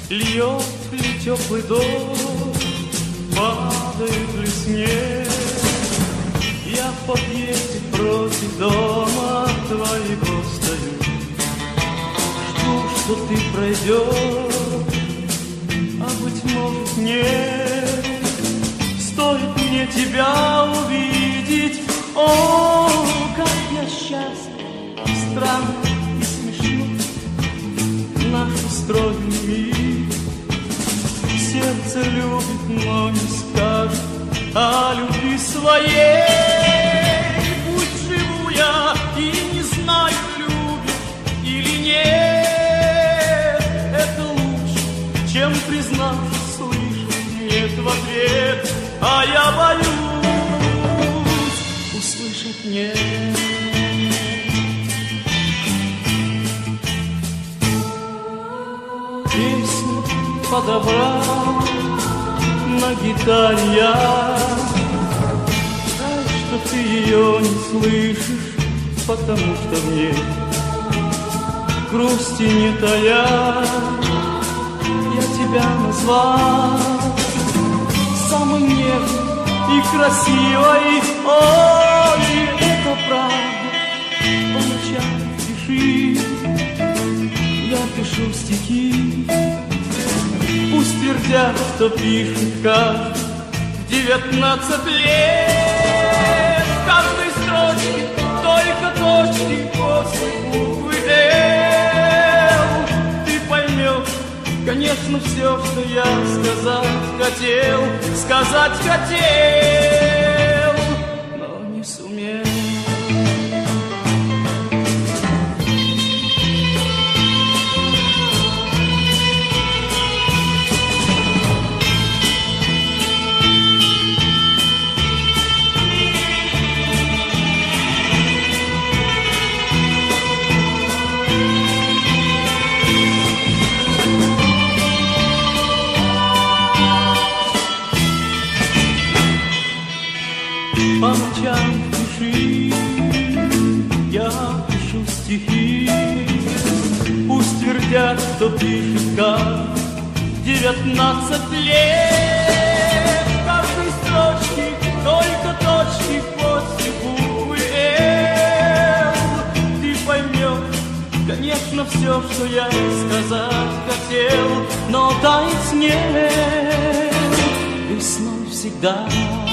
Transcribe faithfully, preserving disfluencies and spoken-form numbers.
Льет ли теплый дождь, падает ли снег, я в подъезде против дома твоего стою. Жду, что ты пройдешь, а быть может нет. Стоит мне тебя увидеть, о, как я счастлив, странно и смешно. Наш устроен мир, сердце любит, но не скажет о любви своей. Пусть живу я и не знаю, любишь или нет. Это лучше, чем признаться, слышать нет в ответ. А я боюсь услышать нет. Песню подобрал на гитаре я. Жаль, что ты ее не слышишь, потому что в ней грусти не тая. Я тебя назвал самой нежной и красивой. Ой, это правда, по ночам пиши. Я пишу стихи, пусть твердят, что пишет каждый в девятнадцать лет. В каждой строчке только точки после буквы «Л». Ты поймешь, конечно, все, что я сказать хотел, сказать хотел, но не сумел. По ночам пиши, я пишу стихи, пусть твердят, что пишет как девятнадцать лет. В каждой строчке только точки после буквы «Л». Ты поймешь, конечно, все, что я сказать хотел, но таять нет весной всегда.